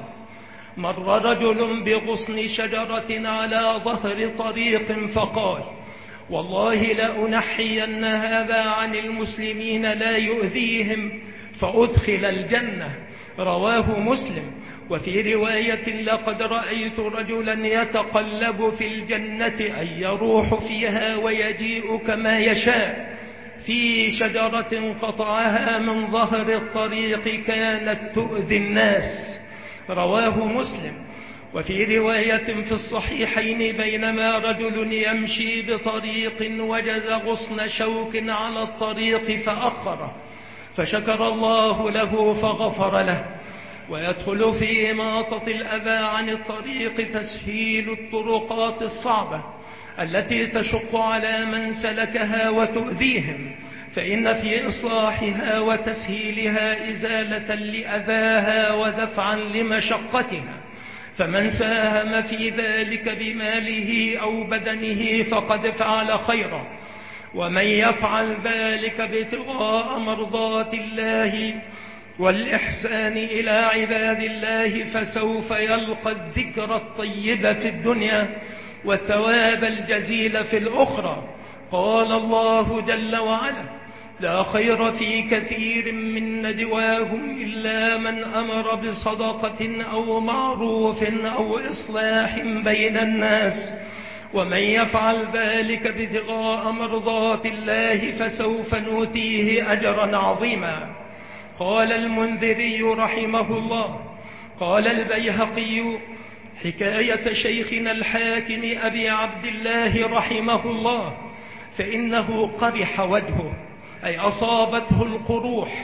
مر رجل بغصن شجرة على ظهر طريق فقال: والله لأنحين هذا عن المسلمين لا يؤذيهم فأدخل الجنة. رواه مسلم. وفي رواية: لقد رأيت رجلا يتقلب في الجنة أي يروح فيها ويجيء كما يشاء في شجرة قطعها من ظهر الطريق كانت تؤذي الناس. رواه مسلم. وفي رواية في الصحيحين: بينما رجل يمشي بطريق وجد غصن شوك على الطريق فأخره، فشكر الله له فغفر له. ويدخل في إماطة الأذى عن الطريق تسهيل الطرقات الصعبة التي تشق على من سلكها وتؤذيهم، فإن في إصلاحها وتسهيلها إزالة لأذاها ودفعا لمشقتها. فمن ساهم في ذلك بماله أو بدنه فقد فعل خيرا، ومن يفعل ذلك ابتغاء مرضات الله والإحسان إلى عباد الله فسوف يلقى الذكر الطيب في الدنيا والثواب الجزيل في الأخرى. قال الله جل وعلا: لا خير في كثير من ندواهم إلا من أمر بصدقة أو معروف أو إصلاح بين الناس، ومن يفعل ذلك ابتغاء مرضات الله فسوف نؤتيه أجرا عظيما. قال المنذري رحمه الله: قال البيهقي حكاية شيخنا الحاكم أبي عبد الله رحمه الله: فإنه قرح وجهه، أي أصابته القروح،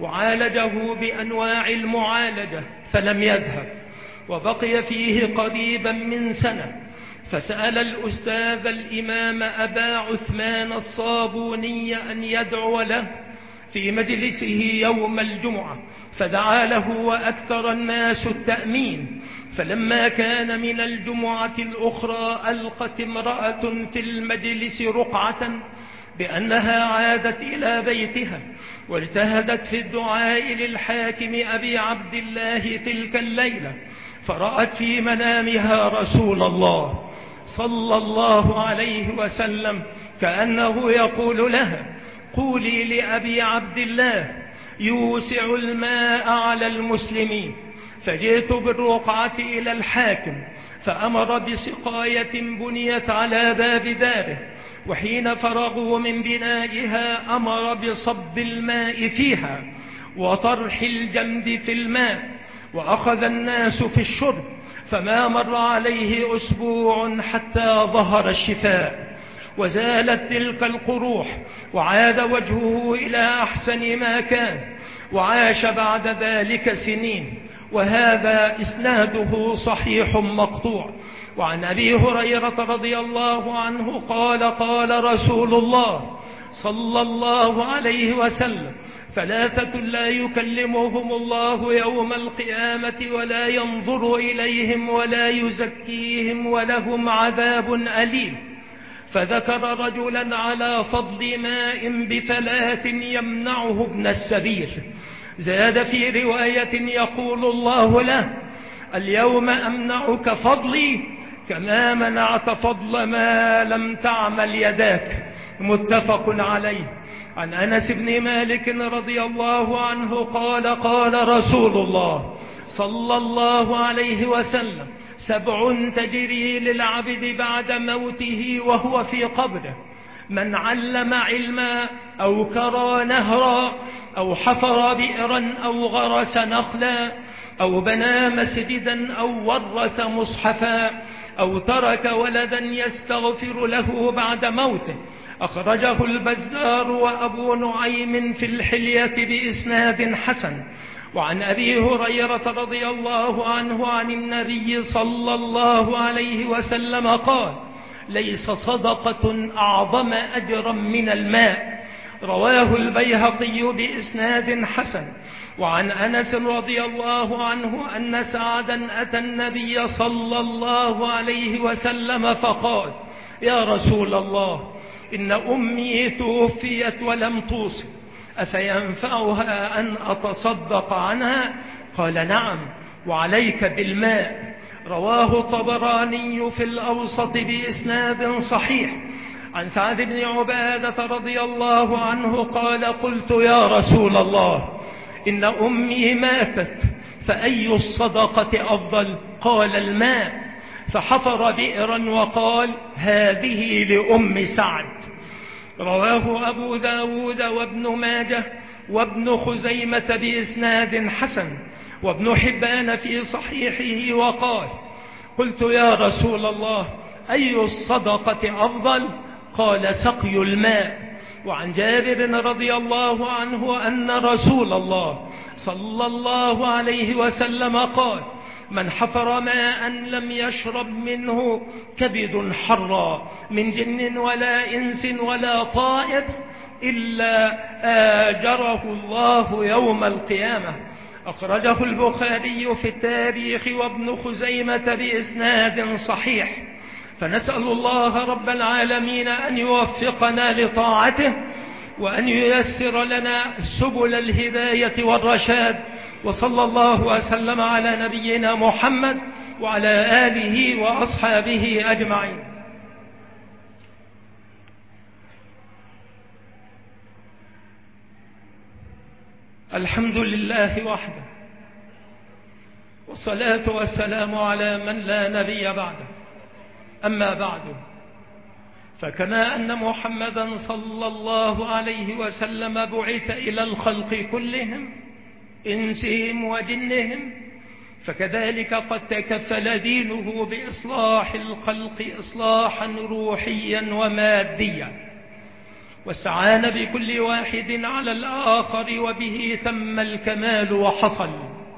وعالجه بأنواع المعالجة فلم يذهب، وبقي فيه قريبا من سنة، فسأل الأستاذ الإمام أبا عثمان الصابوني أن يدعو له في مجلسه يوم الجمعة، فدعا له وأكثر الناس التأمين. فلما كان من الجمعة الأخرى ألقت امرأة في المجلس رقعة بأنها عادت إلى بيتها، واجتهدت في الدعاء للحاكم أبي عبد الله تلك الليلة، فرأت في منامها رسول الله صلى الله عليه وسلم كأنه يقول لها: قولي لأبي عبد الله يوسع الماء على المسلمين. فجئت بالرقعة إلى الحاكم فأمر بسقاية بنيت على باب داره، وحين فرغوا من بنائها أمر بصب الماء فيها وطرح الجمد في الماء، وأخذ الناس في الشرب، فما مر عليه أسبوع حتى ظهر الشفاء وزالت تلك القروح، وعاد وجهه إلى أحسن ما كان، وعاش بعد ذلك سنين. وهذا إسناده صحيح مقطوع. وعن أبي هريرة رضي الله عنه قال: قال رسول الله صلى الله عليه وسلم: ثلاثة لا يكلمهم الله يوم القيامة ولا ينظر إليهم ولا يزكيهم ولهم عذاب أليم. فذكر رجلا على فضل ماء بفلاة يمنعه ابن السبيل. زاد في رواية: يقول الله له: اليوم أمنعك فضلي كما منعت فضل ما لم تعمل يداك. متفق عليه. عن أنس بن مالك رضي الله عنه قال: قال رسول الله صلى الله عليه وسلم: 7 تجري للعبد بعد موته وهو في قبره: من علم علما أو كرى نهرا أو حفر بئرا أو غرس نخلا أو بنى مسجدا أو ورث مصحفا أو ترك ولدا يستغفر له بعد موته. أخرجه البزار وأبو نعيم في الحلية بإسناد حسن. وعن أبي هريرة رضي الله عنه عن النبي صلى الله عليه وسلم قال: ليس صدقة أعظم أجرا من الماء. رواه البيهقي بإسناد حسن. وعن أنس رضي الله عنه أن سعدا أتى النبي صلى الله عليه وسلم فقال: يا رسول الله، إن أمي توفيت ولم توصي، أفينفعها أن أتصدق عنها؟ قال: نعم، وعليك بالماء. رواه الطبراني في الأوسط بإسناد صحيح. عن سعد بن عبادة رضي الله عنه قال: قلت يا رسول الله، إن أمي ماتت، فأي الصدقة أفضل؟ قال: الماء. فحفر بئرا وقال: هذه لأم سعد. رواه أبو داود وابن ماجه وابن خزيمة بإسناد حسن. وابن حبان في صحيحه وقال: قلت يا رسول الله، أي الصدقة أفضل؟ قال: سقي الماء. وعن جابر رضي الله عنه أن رسول الله صلى الله عليه وسلم قال: من حفر ماء لم يشرب منه كبد حرا من جن ولا إنس ولا طائر إلا آجره الله يوم القيامة. أخرجه البخاري في التاريخ وابن خزيمة بإسناد صحيح. فنسأل الله رب العالمين أن يوفقنا لطاعته، وأن ييسر لنا سبل الهداية والرشاد. وصلى الله وسلم على نبينا محمد وعلى آله وأصحابه أجمعين. الحمد لله وحده، والصلاة والسلام على من لا نبي بعده. أما بعد، فكما أن محمدا صلى الله عليه وسلم بعث إلى الخلق كلهم إنسهم وجنهم، فكذلك قد تكفل دينه بإصلاح الخلق إصلاحا روحيا وماديا، واستعان بكل واحد على الآخر، وبه تم الكمال وحصل.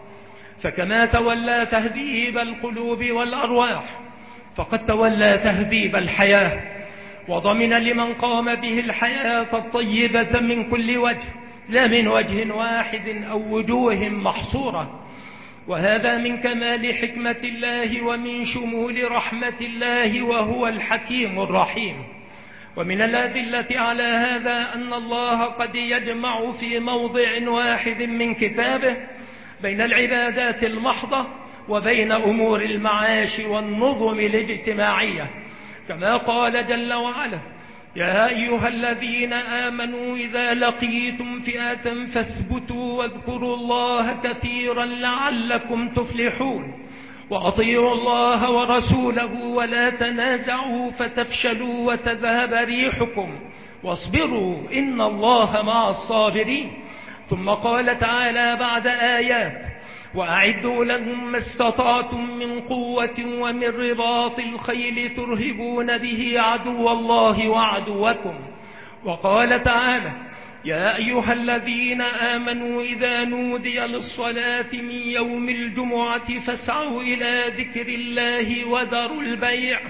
فكما تولى تهذيب القلوب والأرواح، فقد تولى تهذيب الحياة، وضمن لمن قام به الحياة الطيبة من كل وجه، لا من وجه واحد أو وجوه محصورة. وهذا من كمال حكمة الله ومن شمول رحمة الله، وهو الحكيم الرحيم. ومن الأدلة على هذا أن الله قد يجمع في موضع واحد من كتابه بين العبادات المحضة وبين أمور المعاش والنظم الاجتماعية، كما قال جل وعلا: يا أيها الذين آمنوا إذا لقيتم فئة فاثبتوا واذكروا الله كثيرا لعلكم تفلحون، وأطيعوا الله ورسوله ولا تنازعوا فتفشلوا وتذهب ريحكم واصبروا إن الله مع الصابرين. ثم قال تعالى بعد آيات: وأعدوا لهم ما استطعتم من قوة ومن رباط الخيل ترهبون به عدو الله وعدوكم. وقال تعالى: يا أيها الذين آمنوا إذا نودي للصلاة من يوم الجمعة فاسعوا إلى ذكر الله وذروا البيع،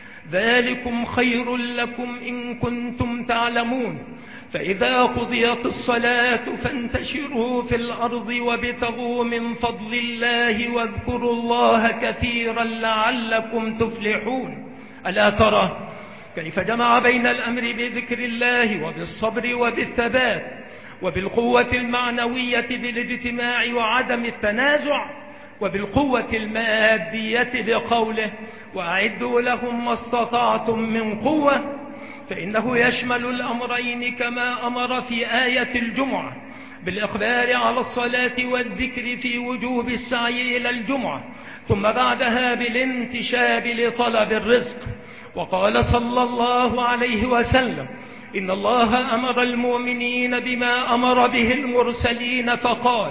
ذلكم خير لكم إن كنتم تعلمون. فإذا قضيت الصلاة فانتشروا في الأرض وابتغوا من فضل الله واذكروا الله كثيرا لعلكم تفلحون. ألا ترى كيف جمع بين الأمر بذكر الله وبالصبر وبالثبات وبالقوة المعنوية بالاجتماع وعدم التنازع، وبالقوة المادية بقوله: وأعدوا لهم ما استطعتم من قوة، فإنه يشمل الأمرين كما أمر في آية الجمعة بالإخبار على الصلاة والذكر في وجوب السعي إلى الجمعة، ثم بعدها بالانتشاب لطلب الرزق. وقال صلى الله عليه وسلم: إن الله أمر المؤمنين بما أمر به المرسلين فقال: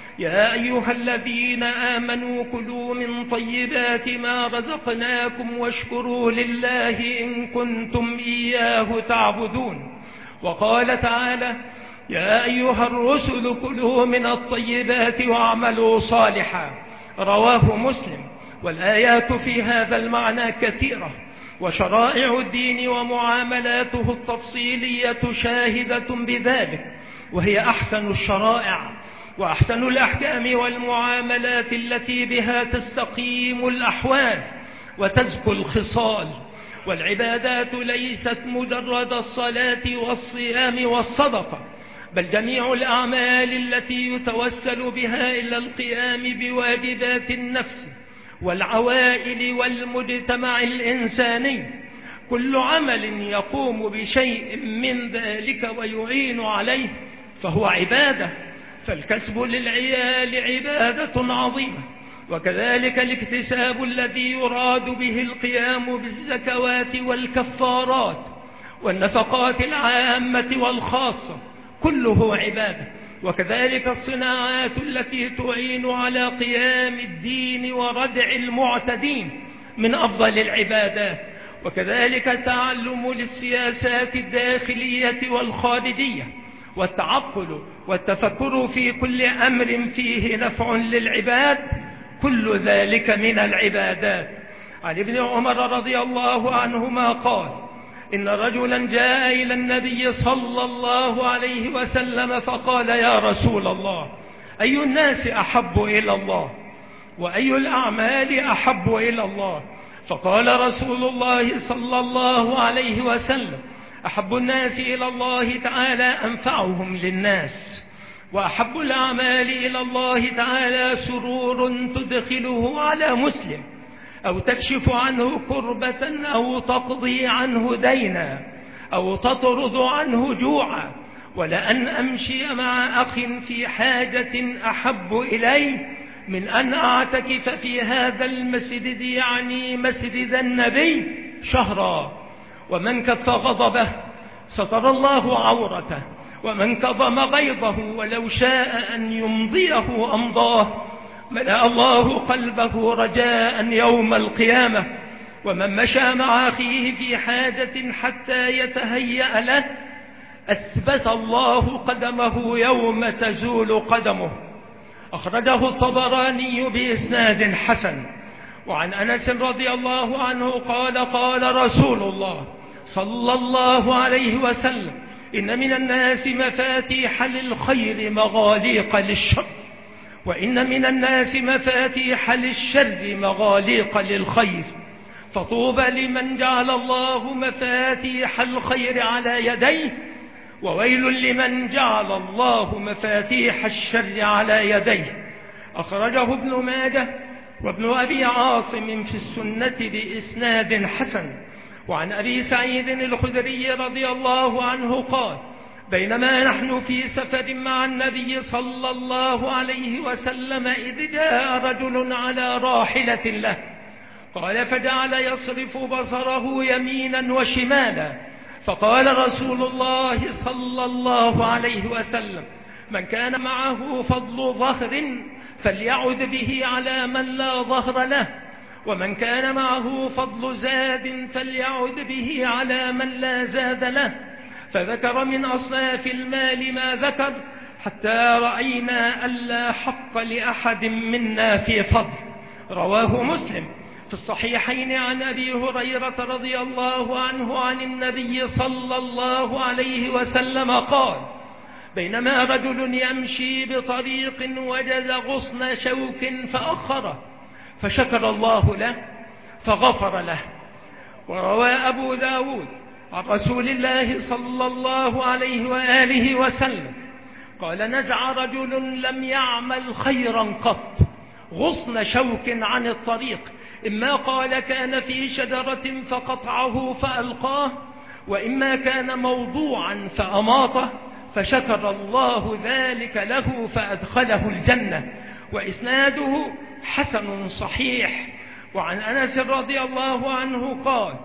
يا أيها الذين آمنوا كلوا من طيبات ما رزقناكم واشكروا لله إن كنتم إياه تعبدون. وقال تعالى: يا أيها الرسل كلوا من الطيبات واعملوا صالحا. رواه مسلم. والآيات في هذا المعنى كثيرة، وشرائع الدين ومعاملاته التفصيلية شاهدة بذلك، وهي أحسن الشرائع وأحسن الأحكام والمعاملات التي بها تستقيم الأحوال وتزكو الخصال. والعبادات ليست مجرد الصلاة والصيام والصدقة، بل جميع الأعمال التي يتوسل بها إلى القيام بواجبات النفس والعوائل والمجتمع الإنساني. كل عمل يقوم بشيء من ذلك ويعين عليه فهو عبادة، فالكسب للعيال عبادة عظيمة، وكذلك الاكتساب الذي يراد به القيام بالزكوات والكفارات والنفقات العامة والخاصة كله عبادة، وكذلك الصناعات التي تعين على قيام الدين وردع المعتدين من أفضل العبادات، وكذلك التعلم للسياسات الداخلية والخارجية والتعقل والتفكر في كل أمر فيه نفع للعباد، كل ذلك من العبادات. عن ابن عمر رضي الله عنهما قال: إن رجلا جاء إلى النبي صلى الله عليه وسلم فقال: يا رسول الله، أي الناس أحب إلى الله؟ وأي الأعمال أحب إلى الله؟ فقال رسول الله صلى الله عليه وسلم: أحب الناس إلى الله تعالى أنفعهم للناس، وأحب الأعمال إلى الله تعالى سرور تدخله على مسلم، أو تكشف عنه كربة، أو تقضي عنه دينا، أو تطرد عنه جوعا. ولأن أمشي مع أخ في حاجة أحب إلي من أن أعتكف في هذا المسجد، يعني مسجد النبي، شهرا. ومن كف غضبه ستر الله عورته، ومن كظم غيظه ولو شاء أن يمضيه أمضاه، ملأ الله قلبه رجاء يوم القيامة. ومن مشى مع أخيه في حاجة حتى يتهيأ له أثبت الله قدمه يوم تزول قدمه. أخرجه الطبراني بإسناد حسن. وعن أنس رضي الله عنه قال: قال رسول الله صلى الله عليه وسلم: إن من الناس مفاتيح للخير مغاليق للشر، وإن من الناس مفاتيح للشر مغاليق للخير، فطوبى لمن جعل الله مفاتيح الخير على يديه، وويل لمن جعل الله مفاتيح الشر على يديه. أخرجه ابن ماجه وابن أبي عاصم في السنة بإسناد حسن. وعن أبي سعيد الخدري رضي الله عنه قال: بينما نحن في سفر مع النبي صلى الله عليه وسلم إذ جاء رجل على راحلة له، قال: فجعل يصرف بصره يمينا وشمالا، فقال رسول الله صلى الله عليه وسلم: من كان معه فضل ظهر فليعد به على من لا ظهر له، ومن كان معه فضل زاد فليعد به على من لا زاد له. فذكر من أصناف المال ما ذكر، حتى رأينا ألا حق لأحد منا في فضل. رواه مسلم. في الصحيحين عن أبي هريرة رضي الله عنه عن النبي صلى الله عليه وسلم قال: بينما رجل يمشي بطريق وجد غصن شوك فأخره، فشكر الله له فغفر له. وروى أبو داود عن رسول الله صلى الله عليه وآله وسلم قال: نزع رجل لم يعمل خيرا قط غصن شوك عن الطريق، إما قال كان في شجرة فقطعه فألقاه، وإما كان موضوعا فأماطه، فشكر الله ذلك له فأدخله الجنة. وإسناده حسن صحيح. وعن أنس رضي الله عنه قال: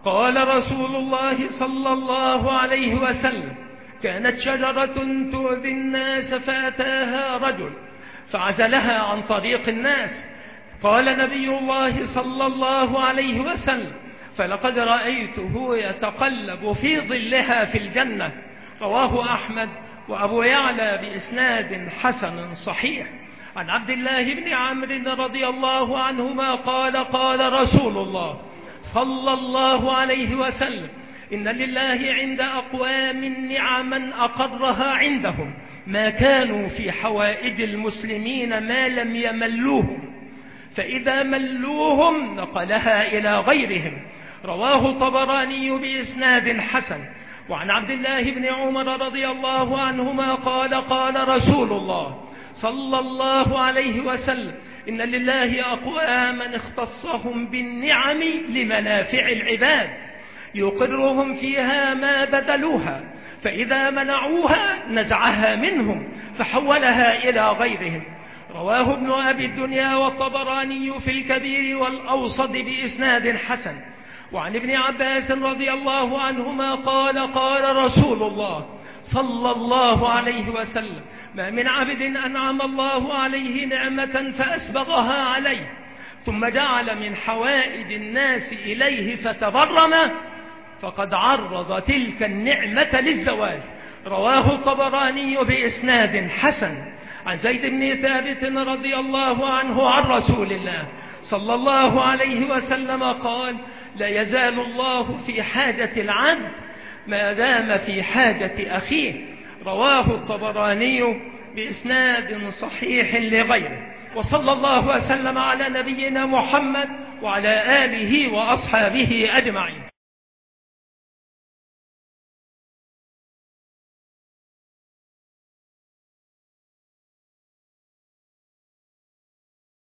قال رسول الله صلى الله عليه وسلم: كانت شجرة تؤذي الناس فأتاها رجل فعزلها عن طريق الناس. قال نبي الله صلى الله عليه وسلم: فلقد رأيته يتقلب في ظلها في الجنة. رواه أحمد وأبو يعلى بإسناد حسن صحيح. عن عبد الله بن عمرو رضي الله عنهما قال: قال رسول الله صلى الله عليه وسلم: إن لله عند أقوام نعما أقرها عندهم ما كانوا في حوائج المسلمين ما لم يملوهم، فإذا ملوهم نقلها إلى غيرهم. رواه الطبراني بإسناد حسن. وعن عبد الله بن عمر رضي الله عنهما قال: قال رسول الله صلى الله عليه وسلم: إن لله أقواما اختصهم بالنعم لمنافع العباد يقرهم فيها ما بذلوها، فإذا منعوها نزعها منهم فحولها إلى غيرهم. رواه ابن أبي الدنيا والطبراني في الكبير والأوسط بإسناد حسن. وعن ابن عباس رضي الله عنهما قال: قال رسول الله صلى الله عليه وسلم: ما من عبد أنعم الله عليه نعمة فأسبغها عليه ثم جعل من حوائج الناس إليه فتبرم فقد عرض تلك النعمة للزوال. رواه الطبراني بإسناد حسن. عن زيد بن ثابت رضي الله عنه عن رسول الله صلى الله عليه وسلم قال: لا يزال الله في حاجة العبد ما دام في حاجة أخيه. رواه الطبراني بإسناد صحيح لغيره. وصلى الله وسلم على نبينا محمد وعلى آله وأصحابه أجمعين.